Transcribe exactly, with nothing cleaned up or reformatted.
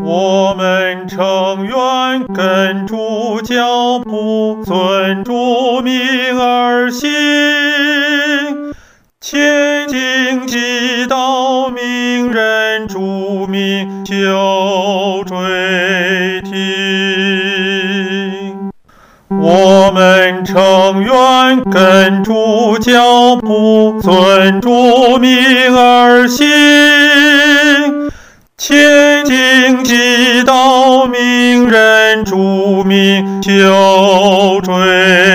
我们诚愿根主教谱，遵主命而行，前进即到命人主命就追听。我们诚愿根主教谱，遵主命而行，前进即到命人主命就追